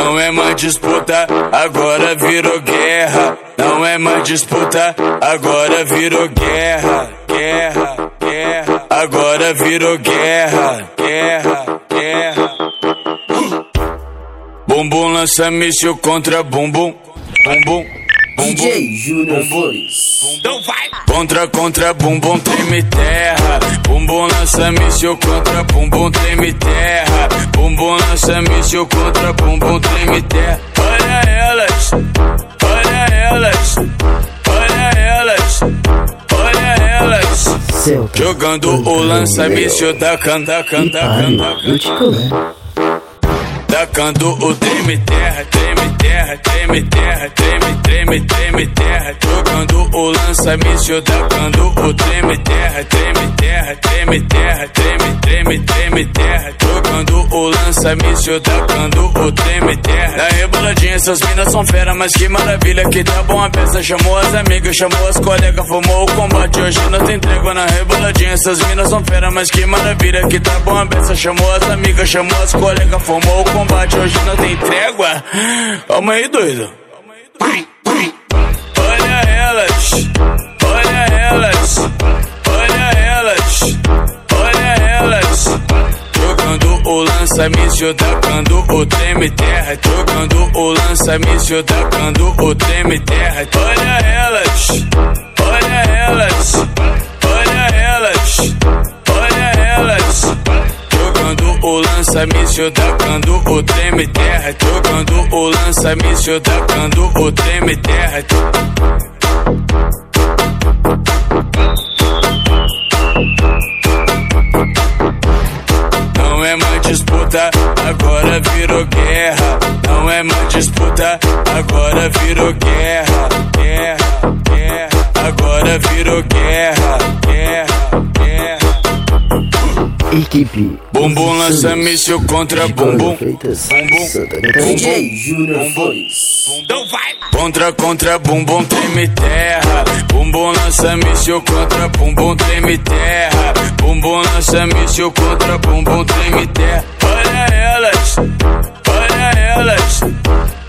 Não é mais disputa, agora virou guerra. Não é mais disputa, agora virou guerra. Guerra, guerra, agora virou guerra. Guerra, guerra. Bumbum lança míssil contra bumbum. Bumbum, bumbum, DJ Júnior Flores. então vai! Contra bumbum treme terra. Bumbum lança míssil contra bumbum treme terra. Bumbum lança míssil contra bumbum treme terra. Olha elas, olha elas, olha elas, olha elas. Jogando o lança míssil da canta. Tacando o treme terra, treme terra, treme terra, treme terra. Jogando o lança míssil, tacando o treme terra, treme terra, treme terra, treme terra. Jogando o lança míssil, tacando o treme terra. Na reboladinha essas minas são fera, mas que maravilha que tá bom a peça. Chamou as amigas, chamou as colegas, formou o combate. Hoje nós tem trégua na reboladinha essas minas são fera, mas que maravilha que tá bom a peça. Chamou as amigas, chamou as colegas, formou o combate. Hoje não tem trégua. Calma aí, doido. Olha elas, olha elas, olha elas, olha elas. Jogando o lança míssil, tacando o treme terra. Jogando o lança míssil, tacando o treme terra. Olha elas, olha elas, olha elas, olha elas. Jogando o lança míssil, tacando o treme terra. Jogando o lança míssil, tacando o treme terra. Não é mais disputa, agora virou guerra. Não é mais disputa, agora virou guerra. Guerra, guerra, agora virou guerra. Guerra, guerra. Equipe Bumbum lança míssil contra bumbum. Bumbum, DJ Júnior Flores. então vai! Contra bumbum treme terra. Bumbum lança míssil contra bumbum treme terra. Bumbum lança míssil contra bumbum treme terra. Olha elas, olha elas,